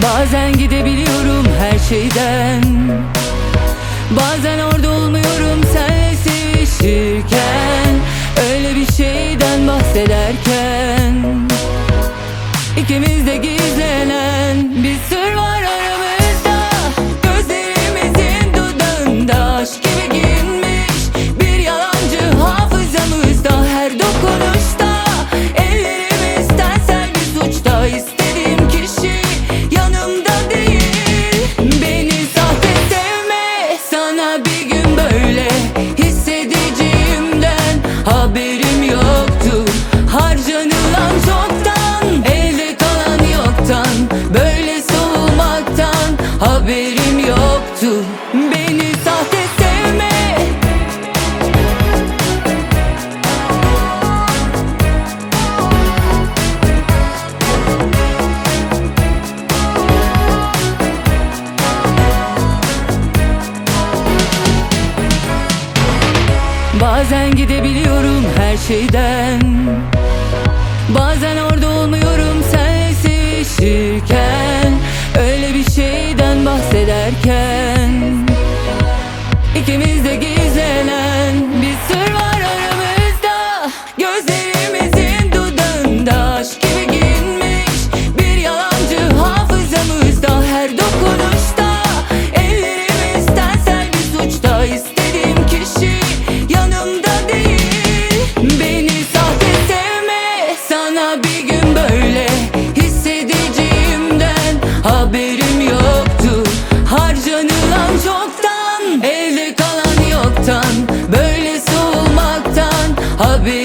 Bazen gidebiliyorum her şeyden, bazen orada olmuyorum senle sevişirken. Öyle bir şeyden bahsederken İkimizde gizlenen bir sır var aramızda. Gözlerimizin dudağında aşk gibi giyinmiş bir yalancı hafızamızda. Her dokunuşta ellerimiz tensel bir suçta. İstediğim kişi yanımda değil. Beni sahte sevme, sana bir gün böyle hissedeceğimden haberim yoktu. Harcanılan çoktan, elde kalan yoktan, böyle soğumaktan haberim yoktu. Beni sahte sevme. Bazen gidebiliyorum her şeyden, bazen orada olmuyorum senle sevişirken. Öyle bir şeyden bahsederken İkimizde gizlenen bir sır var aramızda. Gözlerimizin dudağında aşk gibi giyinmiş bir yalancı hafızamızda. Her dokunuşta ellerimiz tensel bir suçta. İstediğim kişi yanımda değil. Beni sahte sevme, sana bir gün böyle hissedeceğimden haberim yoktu. Harcanılan çoktan, elde kalan yoktan, böyle soğumaktan haberim